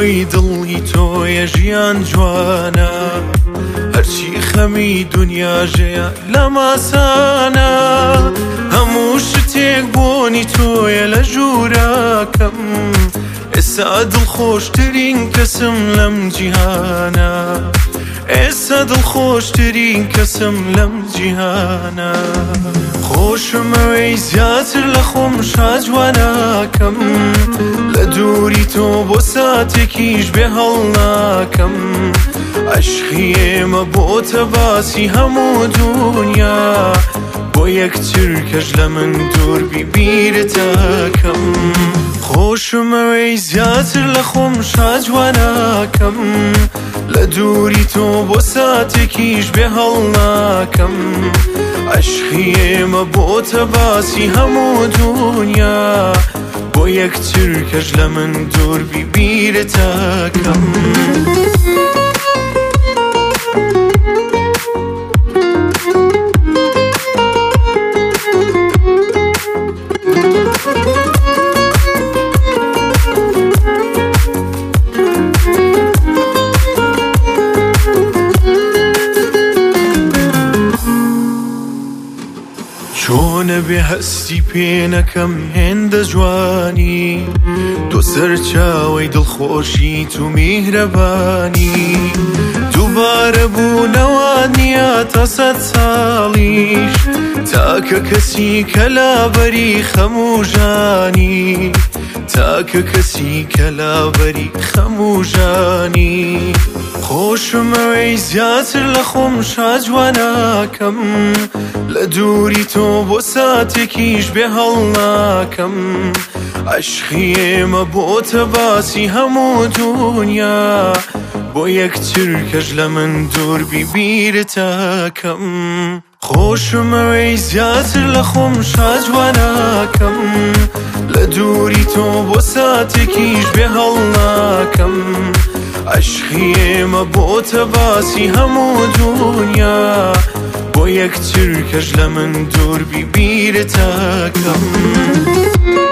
خۆی دڵی تۆیە ژیان جوانە هەرچی خەمی دونیاژەیە لە ماسانە هەموو شتێک بۆنی تۆیە لە ژوورەکەم ئێستا دڵخۆشترین کەسم لەم جیهانە ئێستا دڵخۆشترین کەسم لەم جیهانە خۆشمەوەی زیاتر لە خۆم شاجوانەکەم لە دووری تۆ بۆ ساتێکیش بێ هەڵ ناکەم عەشقی ئێمە بۆتە باسی هەموو دونیا بۆ یەکتر کەش لە من دوور بیبیرتەکەم خۆشمەوەی زیاتر لە خۆم شاجوانەکەم لە دووری تۆ بۆ ساتێکیش بێ هەڵ ناکەم عەشقی ئێمە بۆتە باسی هەموو دونیا بۆ یەکتر کەش لە من دوور بیبیرتەکەم چۆنە بێ هەستی پێ نەکەم هێندە جوانی تۆ سەرچاوەی دڵخۆشی تو میهرەبانی دووبارە بوونەوە نییە تا سەد ساڵیش تاکە کەسی کەلابەری خەموژانی تاکە کەسی کەلابەری خەموژانی خۆشمەوەی زیاتر لە خۆم شاجوانەکەم لە دووری تۆ بۆ ساتێکیش بێ هەڵ ناکەم عەشقی ئێمە بۆتە باسی هەموو دونیا بۆ یەکتر کەش لە من دوور بیبیرتەکەم خۆشمەوەی زیاتر لە خۆم شاجوانەکەم لە دووری تۆ بۆ ساتێکیش بێ هەڵ ناکەم عەشقی ئێمە بۆتە باسی هەموو دونیا بۆ یەکتر کەش لە من دوور بیبیرتەکەم